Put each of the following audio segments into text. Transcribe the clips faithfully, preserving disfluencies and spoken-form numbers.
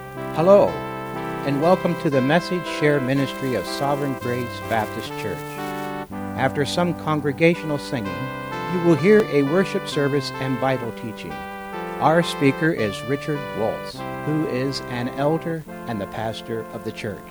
Hello, and welcome to the Message Share Ministry of Sovereign Grace Baptist Church. After some congregational singing, you will hear a worship service and Bible teaching. Our speaker is Richard Waltz, who is an elder and the pastor of the church.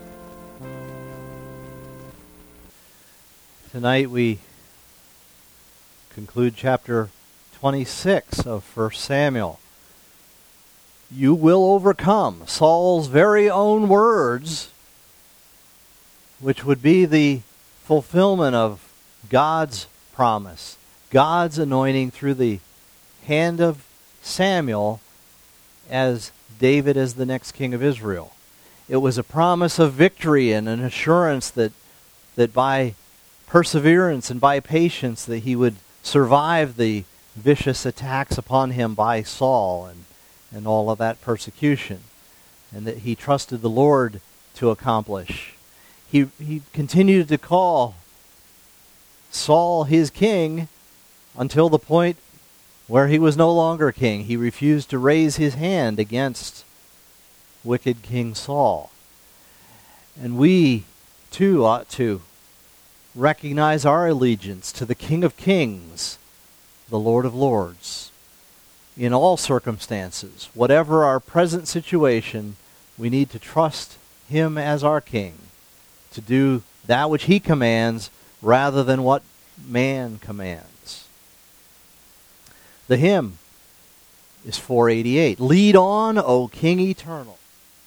Tonight we conclude chapter twenty-six of First Samuel. You will overcome. Saul's very own words, which would be the fulfillment of God's promise, God's anointing through the hand of Samuel as David as the next king of Israel. It was a promise of victory and an assurance that that by perseverance and by patience that he would survive the vicious attacks upon him by Saul and and all of that persecution, and that he trusted the Lord to accomplish. He he continued to call Saul his king until the point where he was no longer king. He refused to raise his hand against wicked King Saul. And we, too, ought to recognize our allegiance to the King of Kings, the Lord of Lords. In all circumstances, whatever our present situation, we need to trust Him as our King, to do that which He commands rather than what man commands. The hymn is four eighty-eight. Lead on, O King Eternal.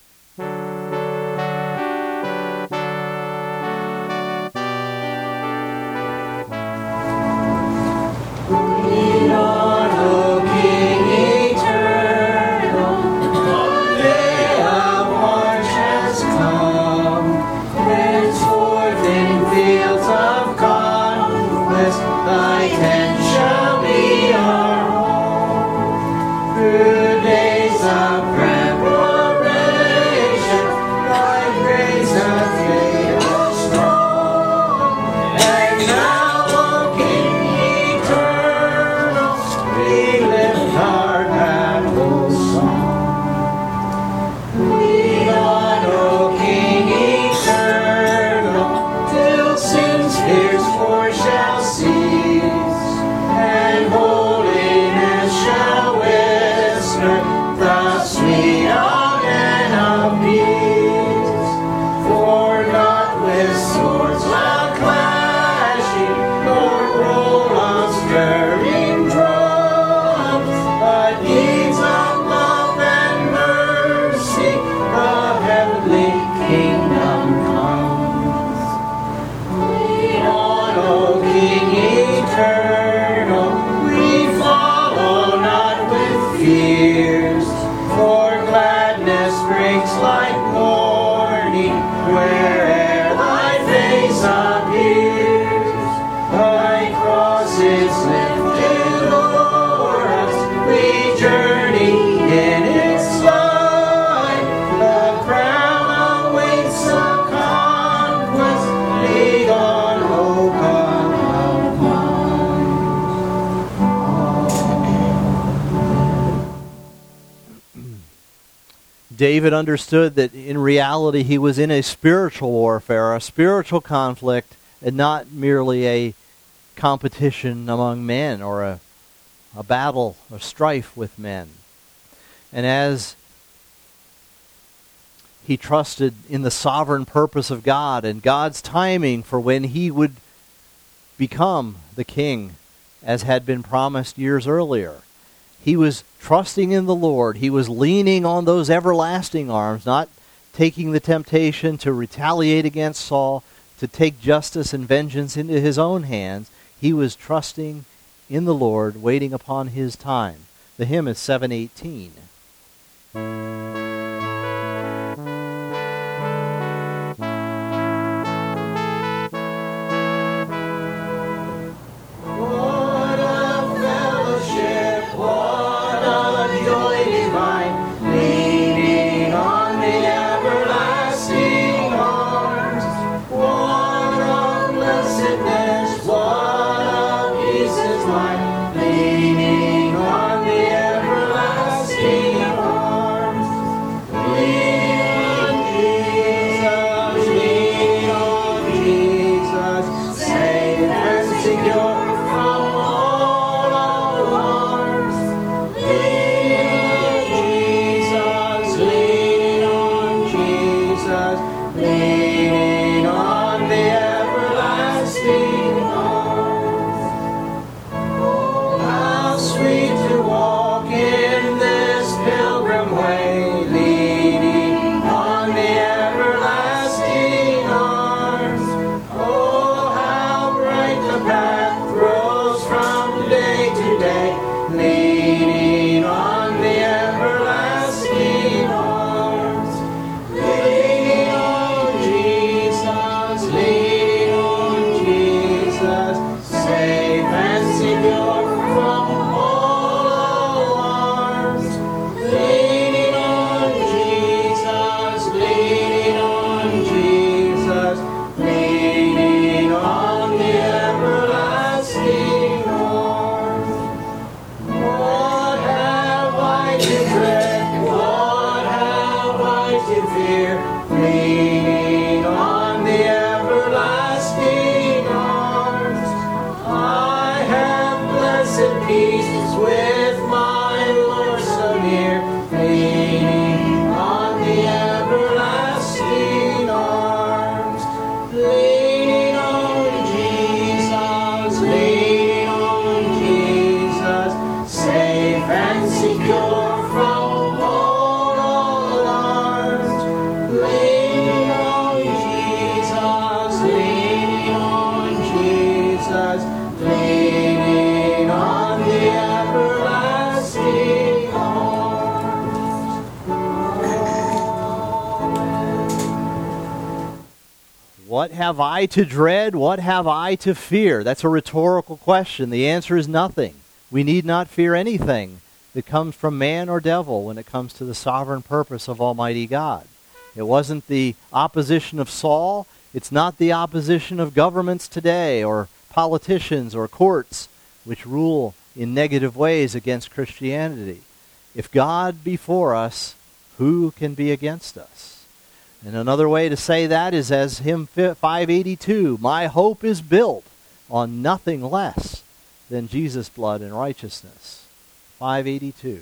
David understood that in reality he was in a spiritual warfare, a spiritual conflict, and not merely a competition among men or a, a battle or strife with men. And as he trusted in the sovereign purpose of God and God's timing for when he would become the king, as had been promised years earlier, he was trusting in the Lord. He was leaning on those everlasting arms, not taking the temptation to retaliate against Saul, to take justice and vengeance into his own hands. He was trusting in the Lord, waiting upon his time. The hymn is seven eighteen. Leaning on the everlasting arms. to fear, leaning on the everlasting arms. I have blessed peace with my Lord so near, leaning on the everlasting arms. Leaning on Jesus, leaning on Jesus, safe and secure from all alarms. Leaning on Jesus, leaning on Jesus, leaning on the everlasting arms. What have I to dread? What have I to fear? That's a rhetorical question. The answer is nothing. We need not fear anything that comes from man or devil when it comes to the sovereign purpose of Almighty God. It wasn't the opposition of Saul. It's not the opposition of governments today or politicians or courts which rule in negative ways against Christianity. If God be for us, who can be against us? And another way to say that is as hymn five eighty-two, my hope is built on nothing less than Jesus' blood and righteousness. five eighty-two.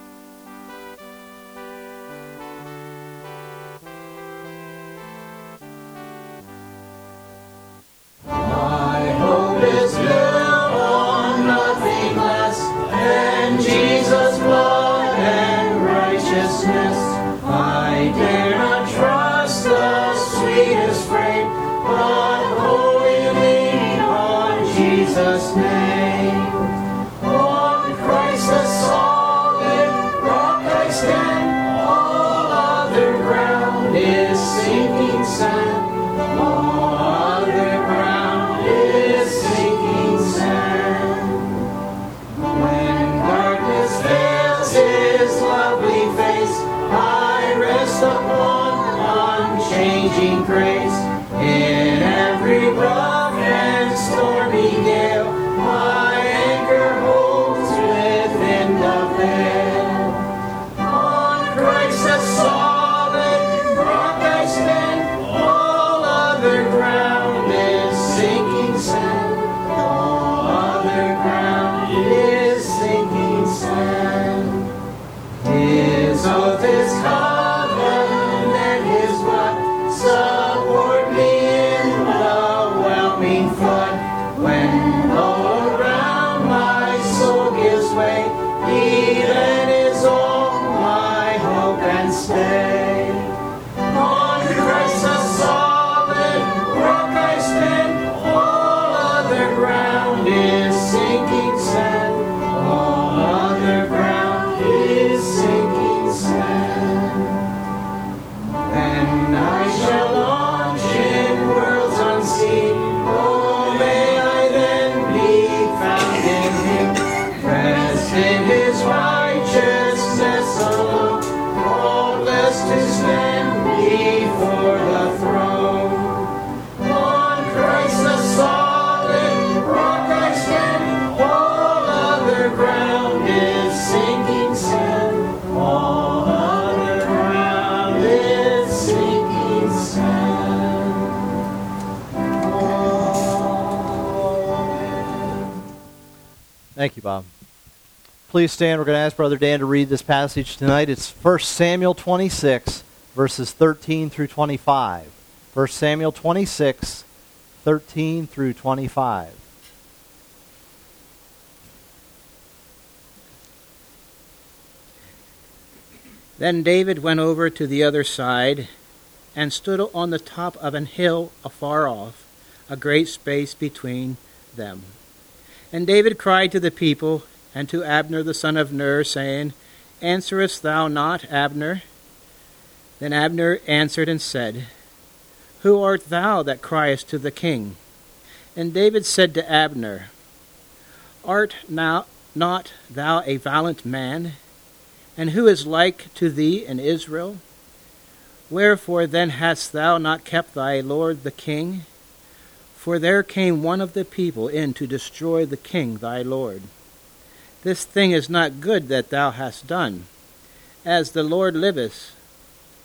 My hope is built on nothing less than Jesus' blood and righteousness. I dare not trust the sweetest frame, but wholly lean on Jesus' name. On Christ the solid rock I stand, all other ground is sinking sand. All other ground is sinking sand. When darkness veils his lovely face, I rest upon unchanging grace. In every rough and stormy gale, my anchor holds within the veil. On Christ the solid rock I stand, all other ground is sinking sand. All other ground is sinking sand. His oath is covenant, his blood support me in the whelming flood. When all around my soul gives way, he then is all my hope and stay. On Christ the solid rock I stand, all other ground is sinking sand. All other ground is sinking sand. And I shall launch in worlds unseen. Oh, may I then be found in him, rest in his righteousness alone, faultless to stand before the throne. On Christ the solid rock I stand, all other ground is sinking sand. All other ground is sinking sand. Amen. Thank you, Bob. Please stand. We're going to ask Brother Dan to read this passage tonight. It's First Samuel twenty-six, verses thirteen through twenty-five. First Samuel twenty-six, thirteen through twenty-five. Then David went over to the other side and stood on the top of an hill afar off, a great space between them. And David cried to the people and to Abner the son of Ner, saying, Answerest thou not, Abner? Then Abner answered and said, Who art thou that criest to the king? And David said to Abner, Art now not thou a valiant man? And who is like to thee in Israel? Wherefore then hast thou not kept thy lord the king? For there came one of the people in to destroy the king thy lord. This thing is not good that thou hast done. As the Lord liveth,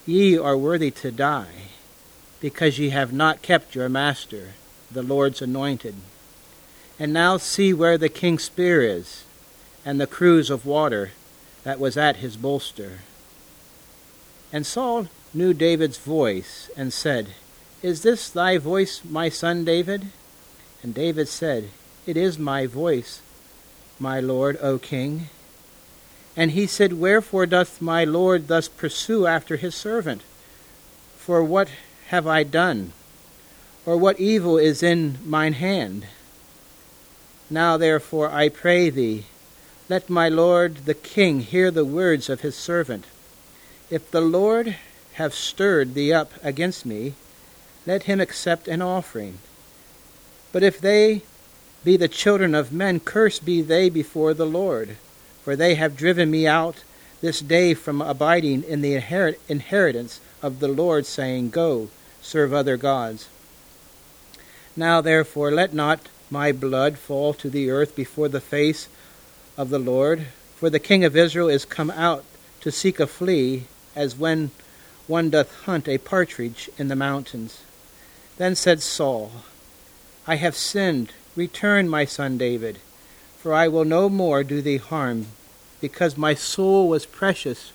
Ye are worthy to die, because ye have not kept your master, the Lord's anointed. And now see where the king's spear is, and the cruse of water that was at his bolster. And Saul knew David's voice, and said, Is this thy voice, my son David? And David said, It is my voice, my lord, O king. And he said, Wherefore doth my Lord thus pursue after his servant? For what have I done? Or what evil is in mine hand? Now therefore I pray thee, let my Lord the king hear the words of his servant. If the Lord have stirred thee up against me, let him accept an offering. But if they be the children of men, cursed be they before the Lord. For they have driven me out this day from abiding in the inherit- inheritance of the Lord, saying, Go, serve other gods. Now therefore let not my blood fall to the earth before the face of the Lord, for the king of Israel is come out to seek a flea, as when one doth hunt a partridge in the mountains. Then said Saul, I have sinned, return, my son David, for I will no more do thee harm, because my soul was precious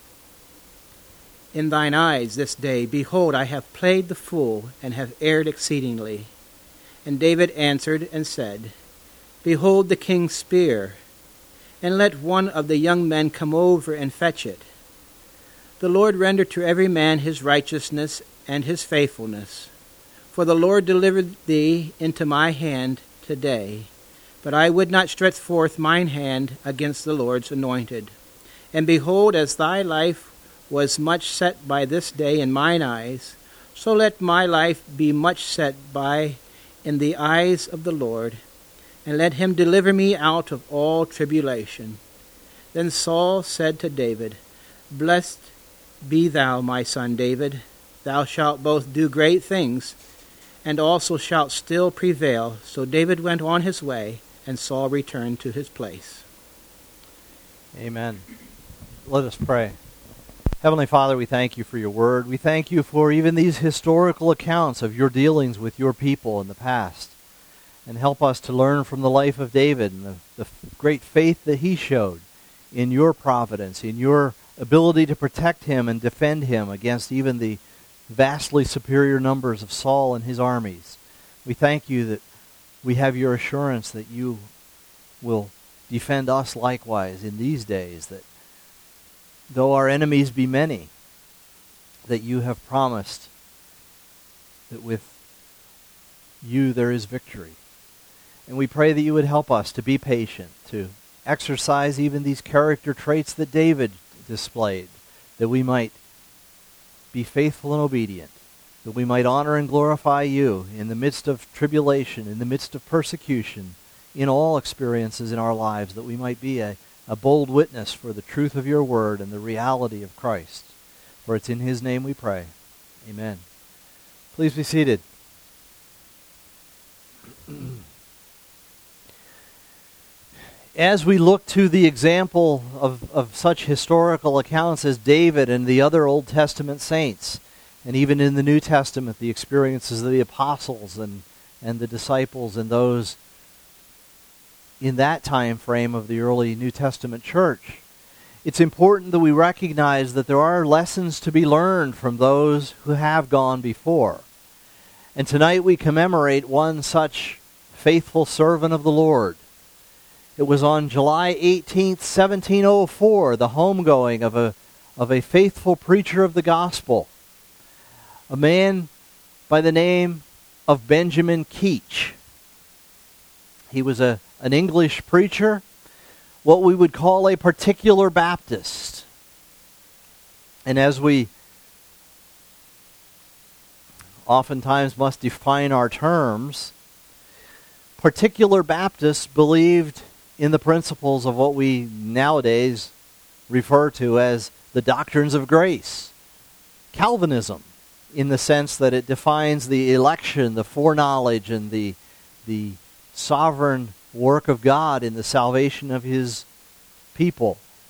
in thine eyes this day. Behold, I have played the fool, and have erred exceedingly. And David answered and said, Behold the king's spear, and let one of the young men come over and fetch it. The Lord render to every man his righteousness and his faithfulness. For the Lord delivered thee into my hand today, but I would not stretch forth mine hand against the Lord's anointed. And behold, as thy life was much set by this day in mine eyes, so let my life be much set by in the eyes of the Lord, and let him deliver me out of all tribulation. Then Saul said to David, Blessed be thou, my son David. Thou shalt both do great things, and also shalt still prevail. So David went on his way, and Saul returned to his place. Amen. Let us pray. Heavenly Father, we thank you for your word. We thank you for even these historical accounts of your dealings with your people in the past. And help us to learn from the life of David and the, the great faith that he showed in your providence, in your ability to protect him and defend him against even the vastly superior numbers of Saul and his armies. We thank you that we have your assurance that you will defend us likewise in these days, that though our enemies be many, that you have promised that with you there is victory. And we pray that you would help us to be patient, to exercise even these character traits that David displayed, that we might be faithful and obedient, that we might honor and glorify you in the midst of tribulation, in the midst of persecution, in all experiences in our lives, that we might be a, a bold witness for the truth of your word and the reality of Christ. For it's in his name we pray. Amen. Please be seated. As we look to the example of, of such historical accounts as David and the other Old Testament saints, and even in the New Testament, the experiences of the apostles and, and the disciples and those in that time frame of the early New Testament church, it's important that we recognize that there are lessons to be learned from those who have gone before. And tonight we commemorate one such faithful servant of the Lord. It was on July eighteenth, seventeen oh four, the homegoing of a of a faithful preacher of the gospel, a man by the name of Benjamin Keach. He was a an English preacher, what we would call a particular Baptist. And as we oftentimes must define our terms, particular Baptists believed in the principles of what we nowadays refer to as the doctrines of grace. Calvinism, in the sense that it defines the election, the foreknowledge, and the, the sovereign work of God in the salvation of his people.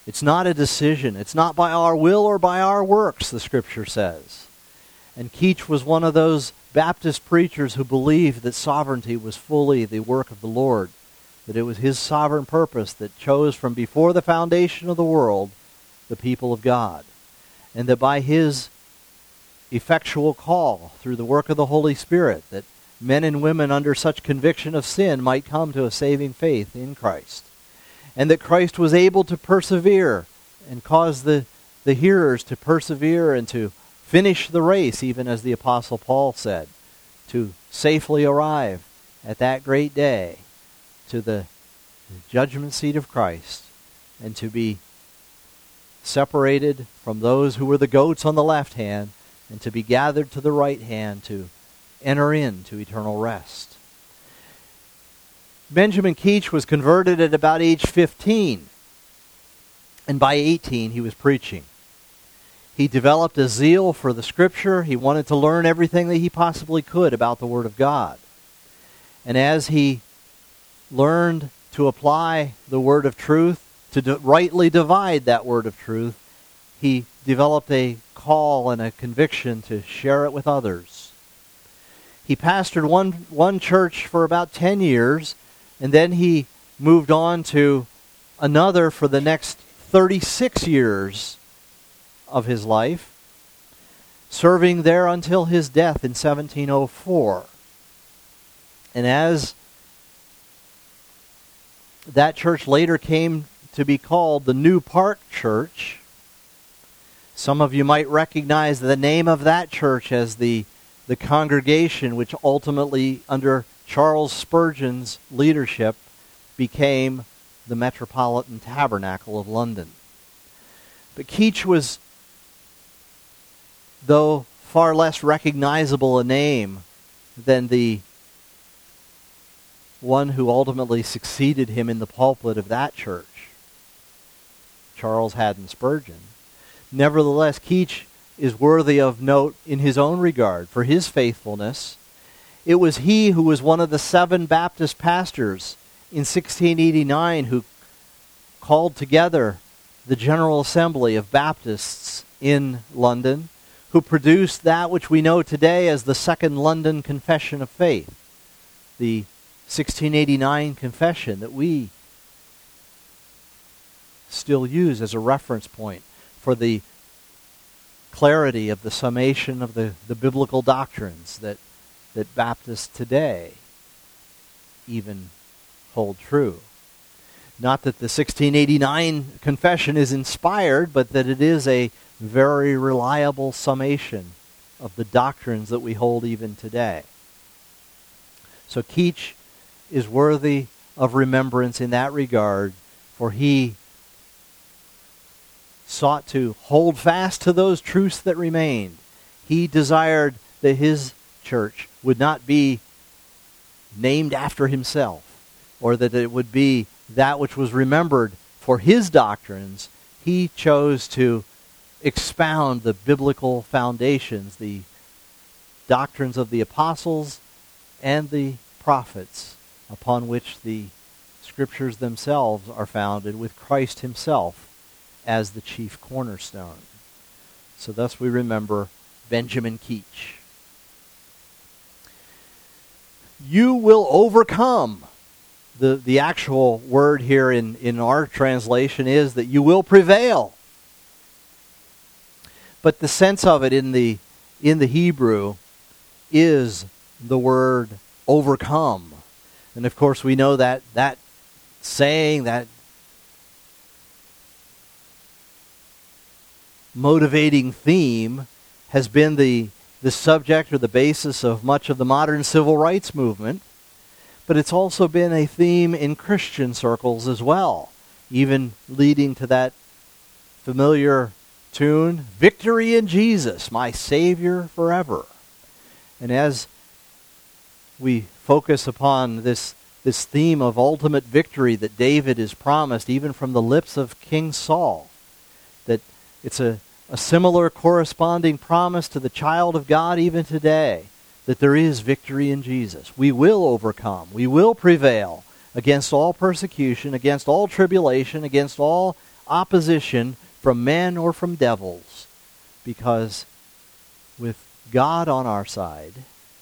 It's not a decision. It's not by our will or by our works, the Scripture says. And Keach was one of those Baptist preachers who believed that sovereignty was fully the work of the Lord, that it was His sovereign purpose that chose from before the foundation of the world the people of God, and that by His effectual call through the work of the Holy Spirit, that men and women under such conviction of sin might come to a saving faith in Christ, and that Christ was able to persevere and cause the, the hearers to persevere and to finish the race, even as the Apostle Paul said, to safely arrive at that great day to the judgment seat of Christ, and to be separated from those who were the goats on the left hand, and to be gathered to the right hand to enter into eternal rest. Benjamin Keach was converted at about age fifteen, and by eighteen he was preaching. He developed a zeal for the Scripture. He wanted to learn everything that he possibly could about the Word of God. And as he learned to apply the word of truth, to d- rightly divide that word of truth, he developed a call and a conviction to share it with others. He pastored one, one church for about ten years, and then he moved on to another for the next thirty-six years of his life, serving there until his death in seventeen oh four. And as that church later came to be called the New Park Church, some of you might recognize the name of that church as the, the congregation which ultimately, under Charles Spurgeon's leadership, became the Metropolitan Tabernacle of London. But Keach was, though far less recognizable a name than the one who ultimately succeeded him in the pulpit of that church, Charles Haddon Spurgeon. Nevertheless, Keach is worthy of note in his own regard for his faithfulness. It was he who was one of the seven Baptist pastors in sixteen eighty-nine who called together the General Assembly of Baptists in London, who produced that which we know today as the Second London Confession of Faith, the sixteen eighty-nine confession that we still use as a reference point for the clarity of the summation of the, the biblical doctrines that, that Baptists today even hold true. Not that the sixteen eighty-nine confession is inspired, but that it is a very reliable summation of the doctrines that we hold even today. So Keach is worthy of remembrance in that regard, for he sought to hold fast to those truths that remained. He desired that his church would not be named after himself, or that it would be that which was remembered for his doctrines. He chose to expound the biblical foundations, the doctrines of the apostles and the prophets, upon which the Scriptures themselves are founded, with Christ himself as the chief cornerstone. So thus we remember Benjamin Keach. You will overcome. The, the actual word here in, in our translation is that you will prevail. But the sense of it in the in the Hebrew is the word overcome. And of course we know that that saying, that motivating theme has been the, the subject or the basis of much of the modern civil rights movement. But it's also been a theme in Christian circles as well, even leading to that familiar tune, Victory in Jesus, my Savior forever. And as we focus upon this, this theme of ultimate victory that David is promised, even from the lips of King Saul, that it's a, a similar corresponding promise to the child of God even today, that there is victory in Jesus. We will overcome. We will prevail against all persecution, against all tribulation, against all opposition from men or from devils, because with God on our side,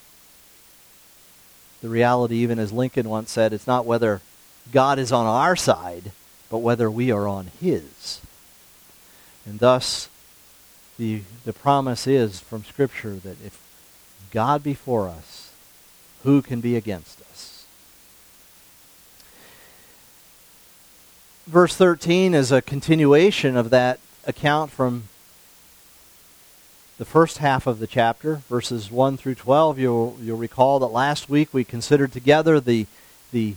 the reality, even as Lincoln once said, it's not whether God is on our side, but whether we are on his. And thus, the, the promise is from Scripture that if God be for us, who can be against us? Verse thirteen is a continuation of that account from the first half of the chapter, verses one through twelve. You'll, you'll recall that last week we considered together the, the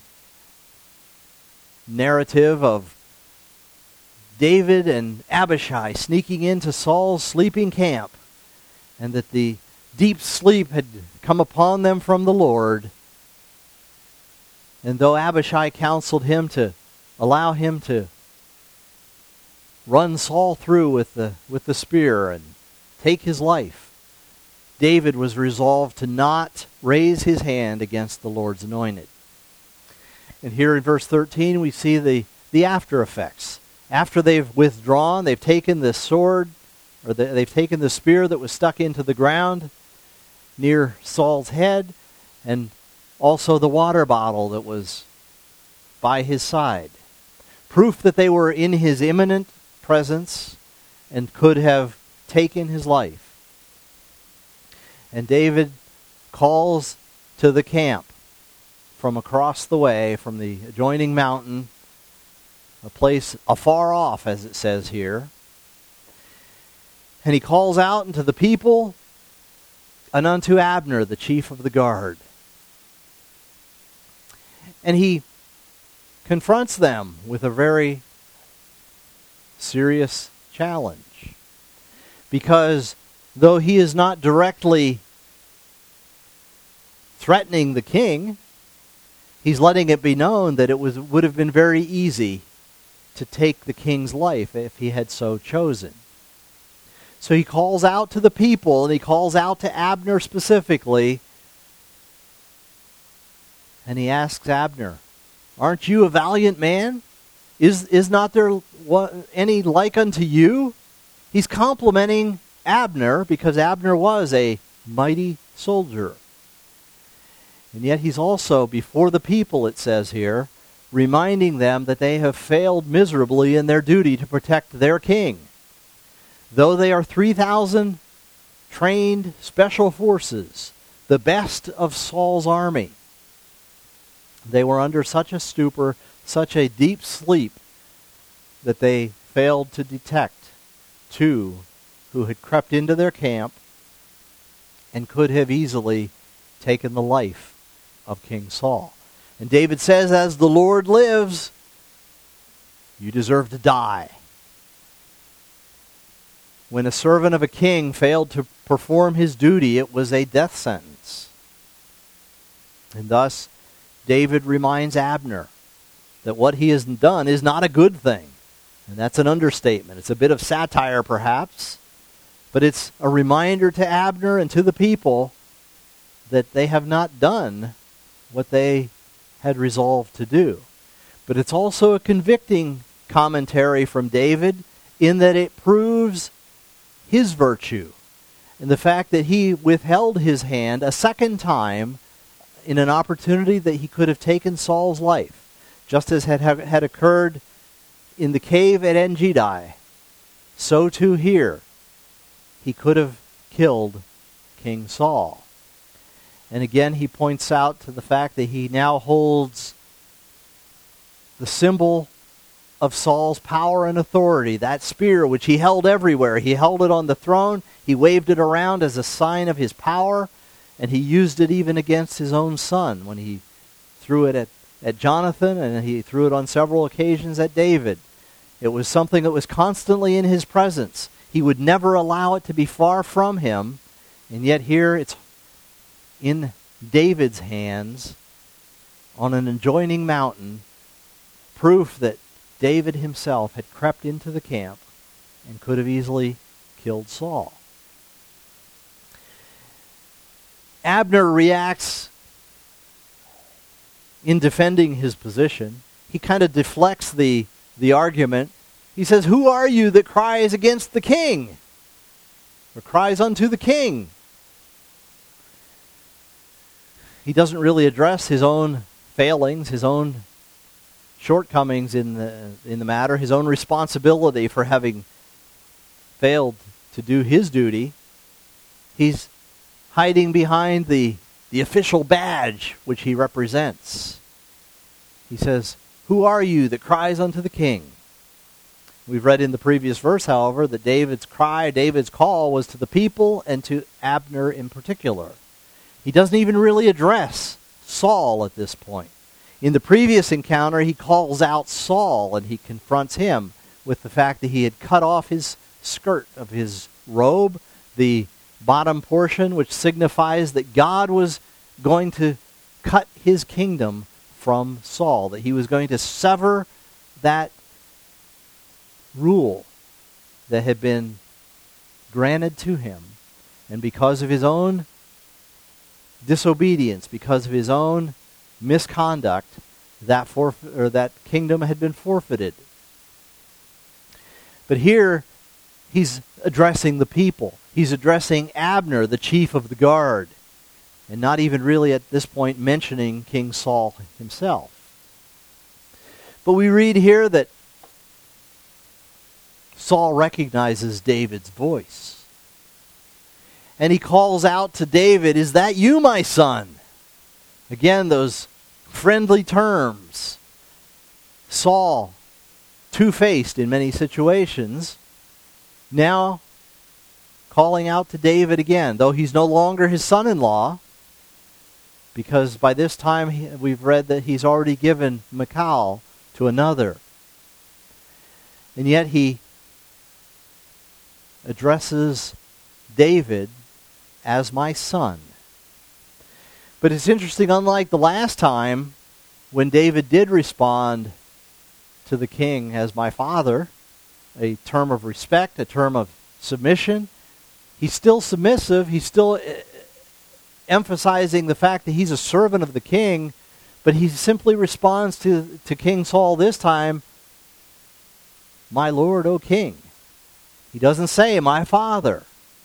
narrative of David and Abishai sneaking into Saul's sleeping camp, and that the deep sleep had come upon them from the Lord. And though Abishai counseled him to allow him to run Saul through with the, with the spear and take his life, David was resolved to not raise his hand against the Lord's anointed. And here in verse thirteen we see the, the after effects. After they've withdrawn, they've taken the sword, or the, they've taken the spear that was stuck into the ground near Saul's head, and also the water bottle that was by his side. Proof that they were in his imminent presence and could have taken his life. And David calls to the camp from across the way, from the adjoining mountain, a place afar off, as it says here. And he calls out unto the people and unto Abner, the chief of the guard. And he confronts them with a very serious challenge. Because though he is not directly threatening the king, he's letting it be known that it was would have been very easy to take the king's life if he had so chosen. So he calls out to the people, and he calls out to Abner specifically, and he asks Abner, "Aren't you a valiant man? Is, is not there any like unto you?" He's complimenting Abner because Abner was a mighty soldier. And yet he's also, before the people, it says here, reminding them that they have failed miserably in their duty to protect their king. Though they are three thousand trained special forces, the best of Saul's army, they were under such a stupor, such a deep sleep, that they failed to detect two who had crept into their camp and could have easily taken the life of King Saul. And David says, "As the Lord lives, you deserve to die." When a servant of a king failed to perform his duty, it was a death sentence. And thus, David reminds Abner that what he has done is not a good thing. And that's an understatement. It's a bit of satire, perhaps, but it's a reminder to Abner and to the people that they have not done what they had resolved to do. But it's also a convicting commentary from David in that it proves his virtue and the fact that he withheld his hand a second time in an opportunity that he could have taken Saul's life, just as had, had occurred in the cave at En-Gedi. So too here, he could have killed King Saul. And again, he points out to the fact that he now holds the symbol of Saul's power and authority, that spear which he held everywhere. He held it on the throne, he waved it around as a sign of his power, and he used it even against his own son when he threw it at, at Jonathan, and he threw it on several occasions at David. It was something that was constantly in his presence. He would never allow it to be far from him, and yet here it's in David's hands on an adjoining mountain, proof that David himself had crept into the camp and could have easily killed Saul. Abner reacts in defending his position. He kind of deflects the, the argument He says, "Who are you that cries against the king?" Or cries unto the king. He doesn't really address his own failings, his own shortcomings in the in the matter, his own responsibility for having failed to do his duty. He's hiding behind the, the official badge which he represents. He says, "Who are you that cries unto the king?" We've read in the previous verse, however, that David's cry, David's call was to the people and to Abner in particular. He doesn't even really address Saul at this point. In the previous encounter, he calls out Saul and he confronts him with the fact that he had cut off his skirt of his robe, the bottom portion, which signifies that God was going to cut his kingdom from Saul, that he was going to sever that rule that had been granted to him. And because of his own disobedience, because of his own misconduct, that forf- or that kingdom had been forfeited. But here, he's addressing the people. He's addressing Abner, the chief of the guard, and not even really at this point mentioning King Saul himself. But we read here that Saul recognizes David's voice. And he calls out to David, "Is that you, my son?" Again, those friendly terms. Saul, two-faced in many situations, now calling out to David again, though he's no longer his son-in-law, because by this time he, we've read that he's already given Michal to another. And yet he addresses David as my son. But it's interesting, unlike the last time when David did respond to the king as my father, a term of respect, a term of submission, he's still submissive, he's still emphasizing the fact that he's a servant of the king, but he simply responds to, to King Saul this time, "My Lord, O King." He doesn't say, "My father."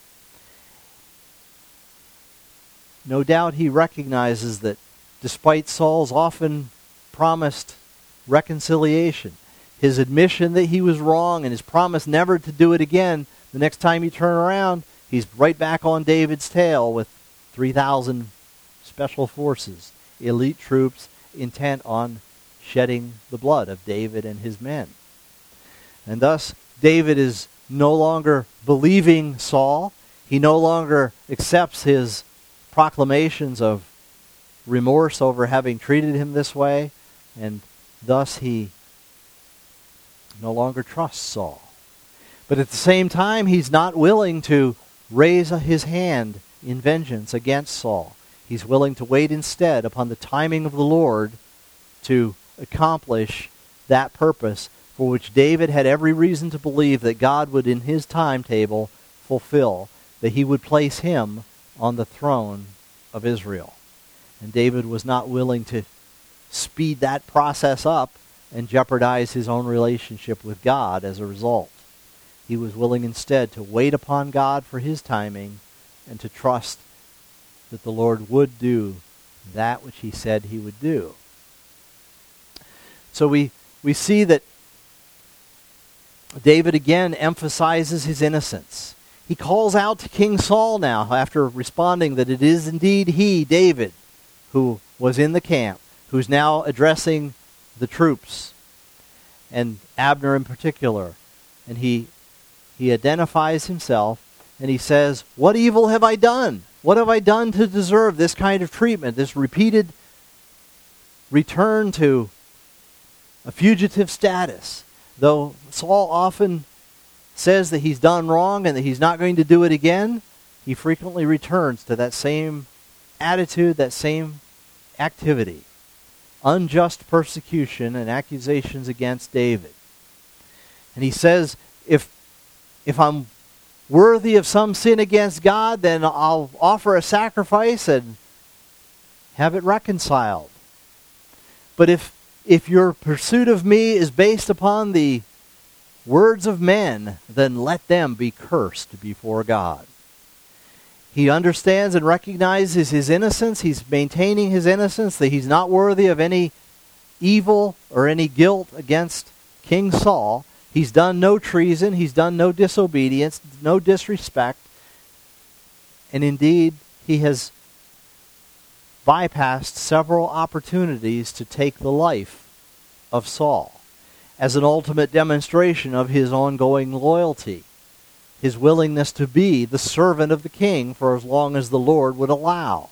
No doubt he recognizes that despite Saul's often promised reconciliation, his admission that he was wrong and his promise never to do it again, the next time you turn around, he's right back on David's tail with three thousand special forces, elite troops intent on shedding the blood of David and his men. And thus, David is no longer believing Saul. He no longer accepts his proclamations of remorse over having treated him this way, and thus he no longer trusts Saul. But at the same time, he's not willing to raise his hand in vengeance against Saul. He's willing to wait instead upon the timing of the Lord to accomplish that purpose for which David had every reason to believe that God would in his timetable fulfill, that he would place him on the throne of Israel. And David was not willing to speed that process up and jeopardize his own relationship with God as a result. He was willing instead to wait upon God for his timing and to trust that the Lord would do that which he said he would do. So we, we see that David again emphasizes his innocence. He calls out to King Saul now after responding that it is indeed he, David, who was in the camp, who's now addressing the troops, and Abner in particular. And he he identifies himself, and he says, "What evil have I done? What have I done to deserve this kind of treatment, this repeated return to a fugitive status?" Though Saul often says that he's done wrong and that he's not going to do it again, he frequently returns to that same attitude, that same activity. Unjust persecution and accusations against David. And he says, if, if I'm worthy of some sin against God, then I'll offer a sacrifice and have it reconciled. But if if your pursuit of me is based upon the words of men, then let them be cursed before God. He understands and recognizes his innocence. He's maintaining his innocence, that he's not worthy of any evil or any guilt against King Saul. He's done no treason. He's done no disobedience, no disrespect. And indeed, he has bypassed several opportunities to take the life of Saul as an ultimate demonstration of his ongoing loyalty, his willingness to be the servant of the king for as long as the Lord would allow.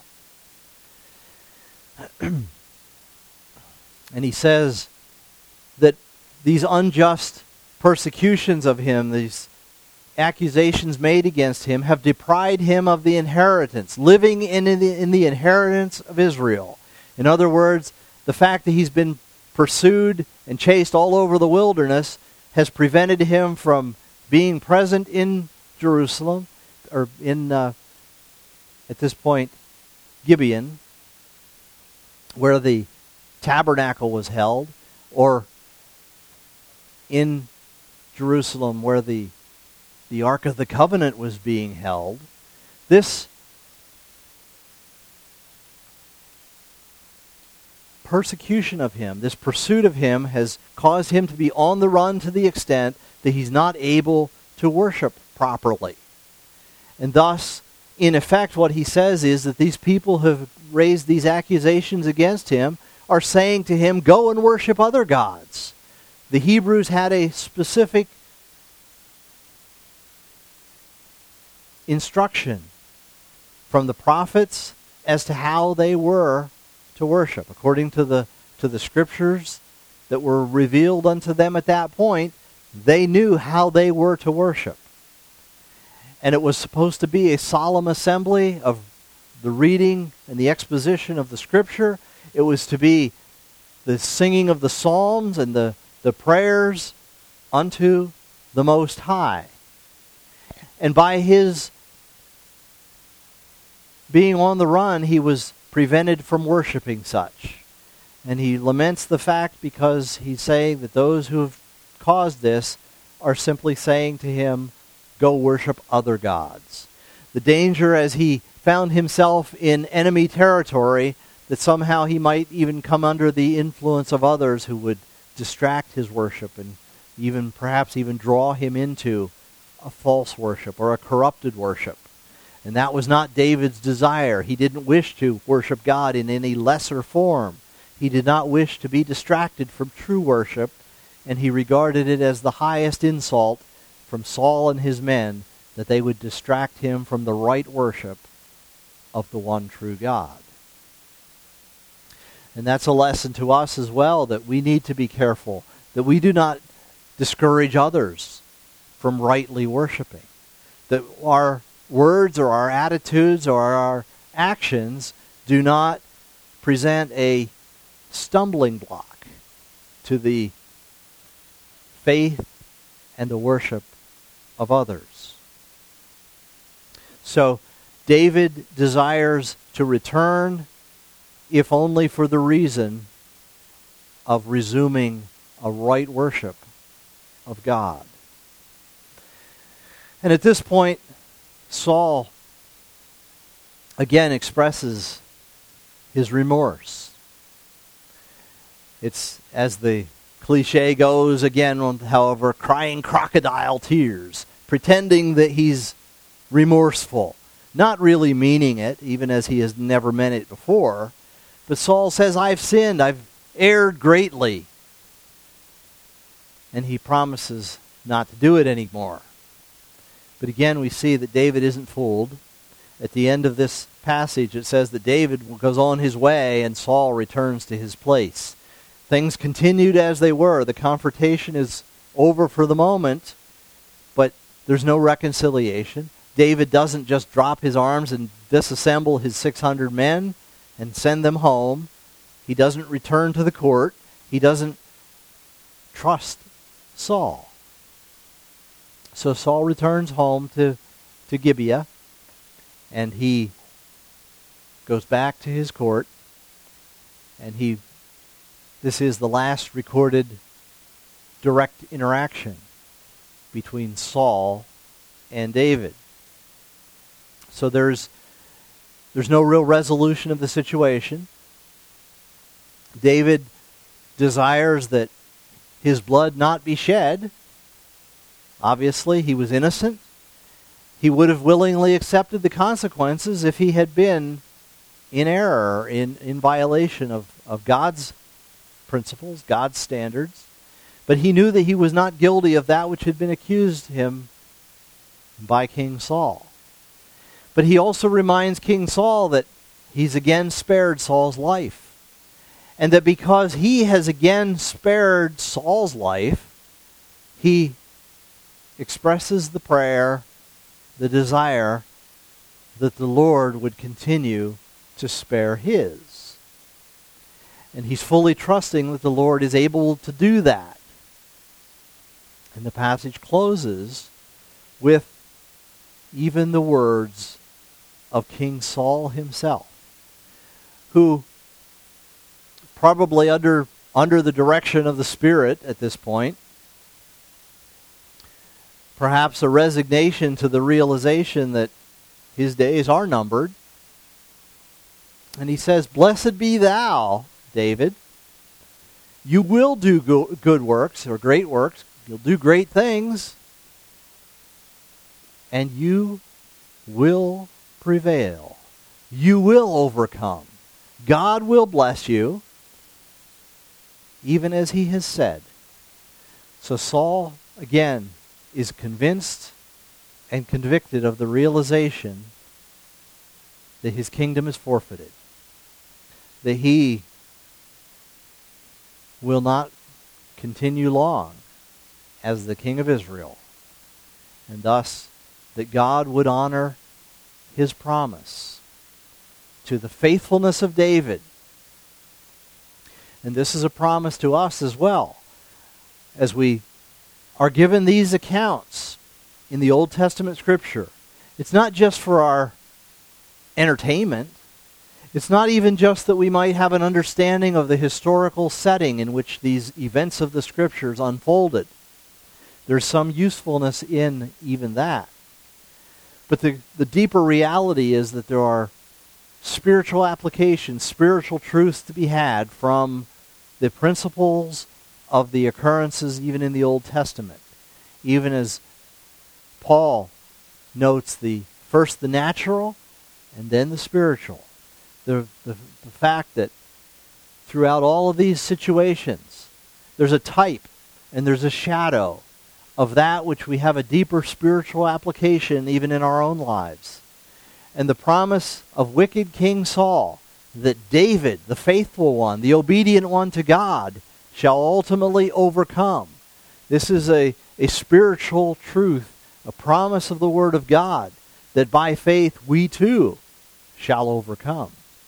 And he says that these unjust persecutions of him, these accusations made against him, have deprived him of the inheritance, living in the, in the inheritance of Israel. In other words, the fact that he's been pursued and chased all over the wilderness has prevented him from being present in Jerusalem, or in, uh, at this point, Gibeon, where the tabernacle was held, or in Jerusalem where the the Ark of the Covenant was being held. This persecution of him, this pursuit of him, has caused him to be on the run to the extent that he's not able to worship properly. And thus, in effect, what he says is that these people who have raised these accusations against him are saying to him, go and worship other gods. The Hebrews had a specific instruction from the prophets as to how they were to worship. According to the to the scriptures that were revealed unto them at that point, they knew how they were to worship. And it was supposed to be a solemn assembly of the reading and the exposition of the scripture. It was to be the singing of the psalms and the, the prayers unto the Most High. And by his being on the run, he was prevented from worshiping such. And he laments the fact because he's saying that those who have caused this are simply saying to him, go worship other gods. The danger as he found himself in enemy territory, that somehow he might even come under the influence of others who would distract his worship and even perhaps even draw him into a false worship or a corrupted worship. And that was not David's desire. He didn't wish to worship God in any lesser form. He did not wish to be distracted from true worship, and he regarded it as the highest insult from Saul and his men that they would distract him from the right worship of the one true God. And that's a lesson to us as well, that we need to be careful, that we do not discourage others from rightly worshiping, that our words or our attitudes or our actions do not present a stumbling block to the faith and the worship of others. So David desires to return, if only for the reason of resuming a right worship of God. And at this point, Saul again expresses his remorse. It's, as the cliche goes again, however, crying crocodile tears, pretending that he's remorseful, not really meaning it, even as he has never meant it before. But Saul says, I've sinned, I've erred greatly. And he promises not to do it anymore. But again, we see that David isn't fooled. At the end of this passage, it says that David goes on his way and Saul returns to his place. Things continued as they were. The confrontation is over for the moment, but there's no reconciliation. David doesn't just drop his arms and disassemble his six hundred men and send them home. He doesn't return to the court. He doesn't trust Saul. So Saul returns home to, to Gibeah, and he goes back to his court, and he, this is the last recorded direct interaction between Saul and David. So there's there's no real resolution of the situation. David desires that his blood not be shed. Obviously, he was innocent. He would have willingly accepted the consequences if he had been in error, in, in violation of, of God's principles, God's standards. But he knew that he was not guilty of that which had been accused him by King Saul. But he also reminds King Saul that he's again spared Saul's life. And that because he has again spared Saul's life, he expresses the prayer, the desire that the Lord would continue to spare his. And he's fully trusting that the Lord is able to do that. And the passage closes with even the words of King Saul himself, who probably under under the direction of the Spirit at this point, perhaps a resignation to the realization that his days are numbered. And he says, "Blessed be thou, David. You will do go- good works, or great works. You'll do great things. And you will prevail. You will overcome. God will bless you, even as he has said." So Saul, again, is convinced and convicted of the realization that his kingdom is forfeited, that he will not continue long as the king of Israel, and thus that God would honor his promise to the faithfulness of David. And this is a promise to us as well, as we are given these accounts in the Old Testament Scripture. It's not just for our entertainment. It's not even just that we might have an understanding of the historical setting in which these events of the Scriptures unfolded. There's some usefulness in even that. But the, the deeper reality is that there are spiritual applications, spiritual truths to be had from the principles of the occurrences even in the Old Testament. Even as Paul notes the first the natural and then the spiritual. The, the, the fact that throughout all of these situations, there's a type and there's a shadow of that which we have a deeper spiritual application even in our own lives. And the promise of wicked King Saul, that David, the faithful one, the obedient one to God, shall ultimately overcome. This is a, a spiritual truth, a promise of the Word of God, that by faith we too shall overcome.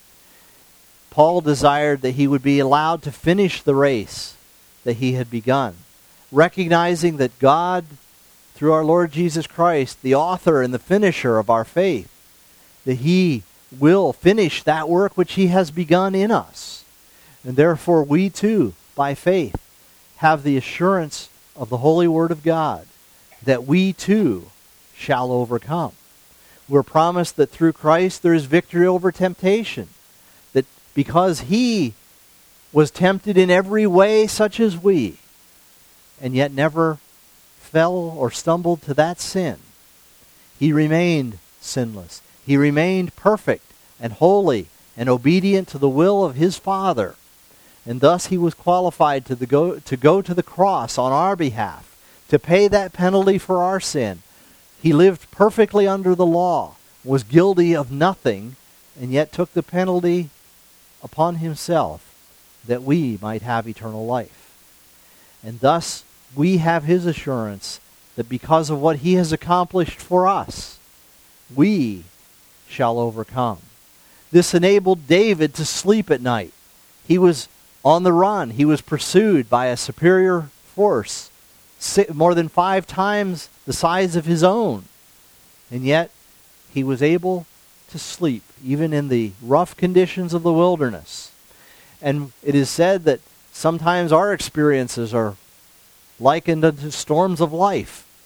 Paul desired that he would be allowed to finish the race that he had begun, recognizing that God, through our Lord Jesus Christ, the author and the finisher of our faith, that he will finish that work which he has begun in us. And therefore we too, by faith, have the assurance of the Holy Word of God that we too shall overcome. We're promised that through Christ there is victory over temptation. That because he was tempted in every way such as we, and yet never fell or stumbled to that sin, he remained sinless. He remained perfect and holy and obedient to the will of his Father. And thus he was qualified to, the go, to go to the cross on our behalf, to pay that penalty for our sin. He lived perfectly under the law, was guilty of nothing, and yet took the penalty upon himself that we might have eternal life. And thus we have his assurance that because of what he has accomplished for us, we shall overcome. This enabled David to sleep at night. He was on the run. He was pursued by a superior force, more than five times the size of his own. And yet, he was able to sleep, even in the rough conditions of the wilderness. And it is said that sometimes our experiences are likened unto storms of life.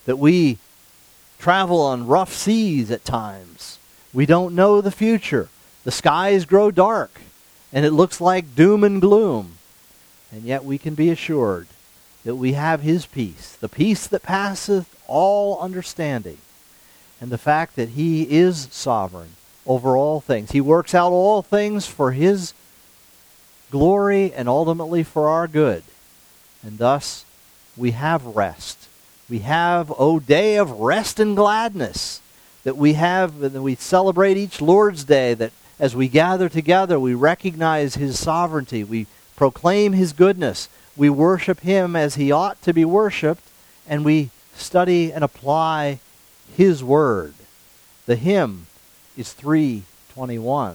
that we travel on rough seas at times. We don't know the future. The skies grow dark, and it looks like doom and gloom. And yet we can be assured that we have His peace, the peace that passeth all understanding, and the fact that He is sovereign over all things. He works out all things for His glory and ultimately for our good. And thus, we have rest. We have, O day of rest and gladness, that we have, that we celebrate each Lord's Day, that as we gather together, we recognize His sovereignty. We proclaim His goodness. We worship Him as He ought to be worshipped, and we study and apply His Word. The hymn is three twenty-one.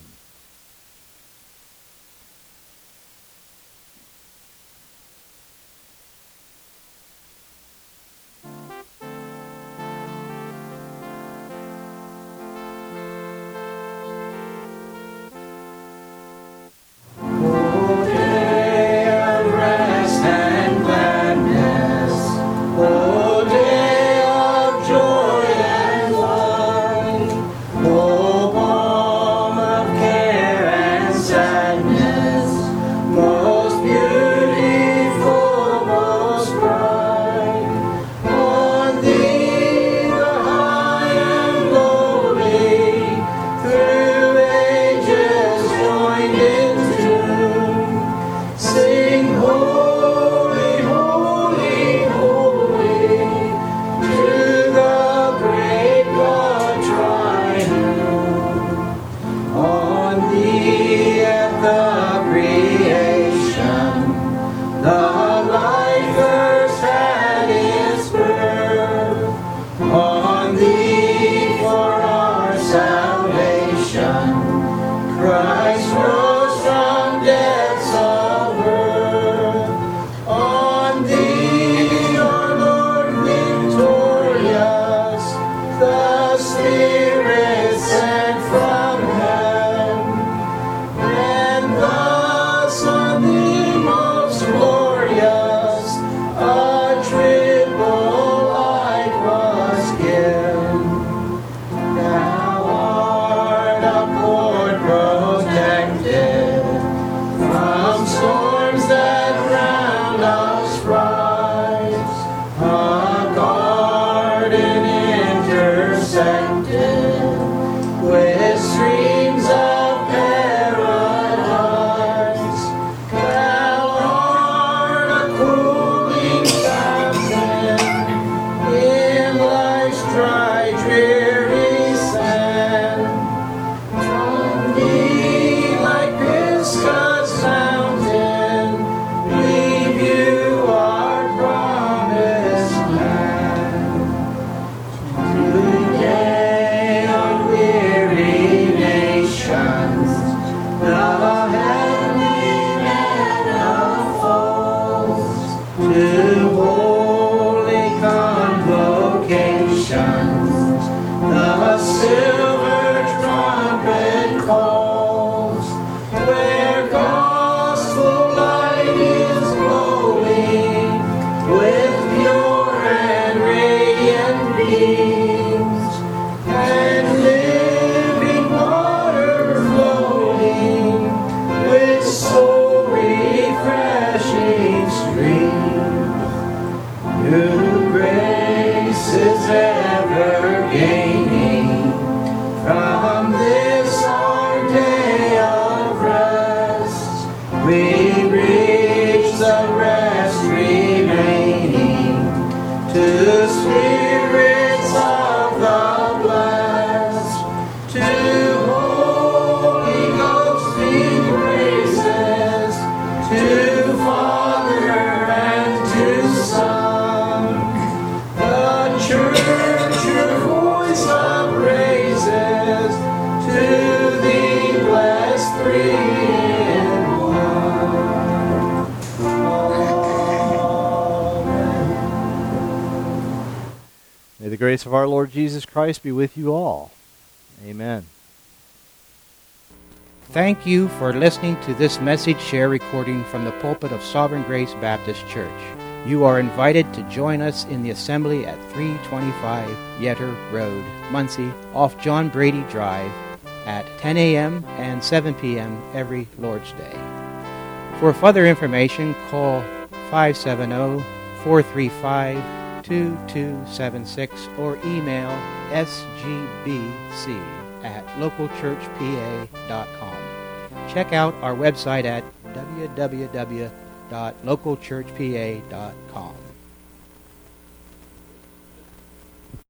The grace of our Lord Jesus Christ be with you all. Amen. Thank you for listening to this message share recording from the pulpit of Sovereign Grace Baptist Church. You are invited to join us in the assembly at three twenty-five Yetter Road, Muncie, off John Brady Drive, at ten a.m. and seven p.m. every Lord's Day. For further information, call five seven zero, four three five, two two seven six or email s g b c at local church p a dot com. Check out our website at w w w dot local church p a dot com.